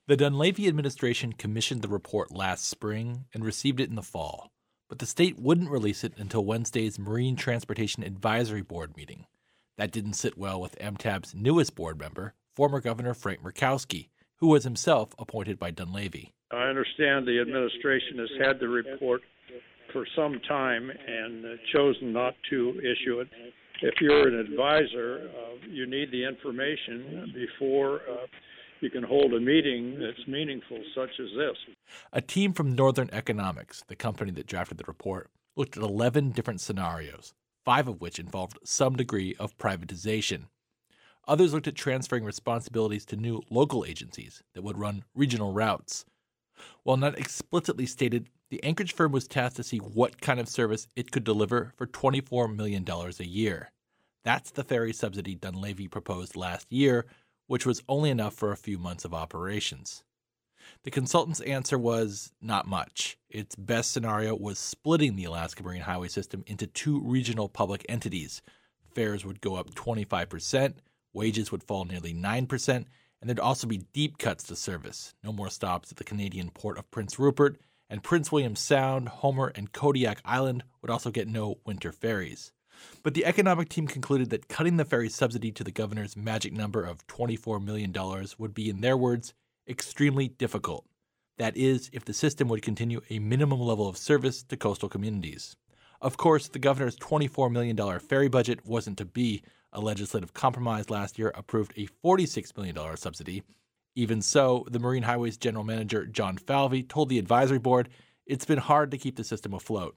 The Dunleavy administration commissioned the report last spring and received it in the fall, but the state wouldn't release it until Wednesday's Marine Transportation Advisory Board meeting. That didn't sit well with MTAB's newest board member, former Governor Frank Murkowski, who was himself appointed by Dunleavy. I understand the administration has had the report for some time and chosen not to issue it. If you're an advisor, you need the information before you can hold a meeting that's meaningful, such as this. A team from Northern Economics, the company that drafted the report, looked at 11 different scenarios, 5 of which involved some degree of privatization. Others looked at transferring responsibilities to new local agencies that would run regional routes. While not explicitly stated, the Anchorage firm was tasked to see what kind of service it could deliver for $24 million a year. That's the ferry subsidy Dunleavy proposed last year, which was only enough for a few months of operations. The consultant's answer was not much. Its best scenario was splitting the Alaska Marine Highway system into 2 regional public entities. Fares would go up 25%, wages would fall nearly 9%, and there'd also be deep cuts to service. No more stops at the Canadian port of Prince Rupert, and Prince William Sound, Homer, and Kodiak Island would also get no winter ferries. But the economic team concluded that cutting the ferry subsidy to the governor's magic number of $24 million would be, in their words, extremely difficult. That is, if the system would continue a minimum level of service to coastal communities. Of course, the governor's $24 million ferry budget wasn't to be. A legislative compromise last year approved a $46 million subsidy. Even so, the Marine Highways General Manager John Falvey told the advisory board it's been hard to keep the system afloat.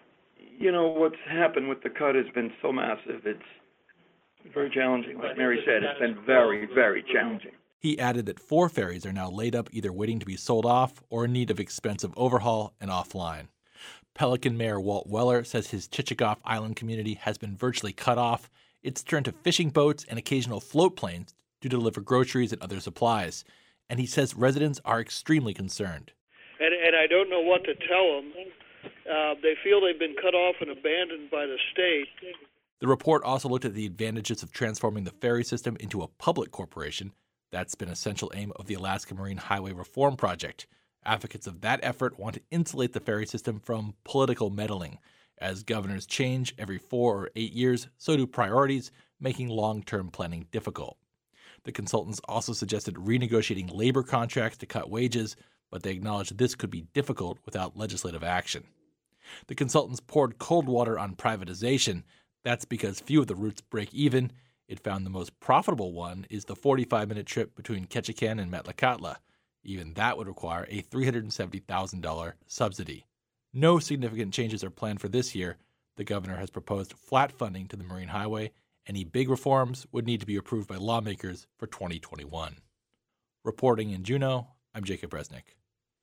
You know, what's happened with the cut has been so massive. It's very challenging. Like Mary said, it's been very, very challenging. He added that 4 ferries are now laid up either waiting to be sold off or in need of expensive overhaul and offline. Pelican Mayor Walt Weller says his Chichagof Island community has been virtually cut off. It's turned to fishing boats and occasional float planes to deliver groceries and other supplies. And he says residents are extremely concerned. And I don't know what to tell them. They feel they've been cut off and abandoned by the state. The report also looked at the advantages of transforming the ferry system into a public corporation. That's been a central aim of the Alaska Marine Highway Reform Project. Advocates of that effort want to insulate the ferry system from political meddling. As governors change every 4 or 8 years, so do priorities, making long-term planning difficult. The consultants also suggested renegotiating labor contracts to cut wages, but they acknowledged this could be difficult without legislative action. The consultants poured cold water on privatization. That's because few of the routes break even. It found the most profitable one is the 45-minute trip between Ketchikan and Metlakatla. Even that would require a $370,000 subsidy. No significant changes are planned for this year. The governor has proposed flat funding to the Marine Highway. Any big reforms would need to be approved by lawmakers for 2021. Reporting in Juneau, I'm Jacob Resnick.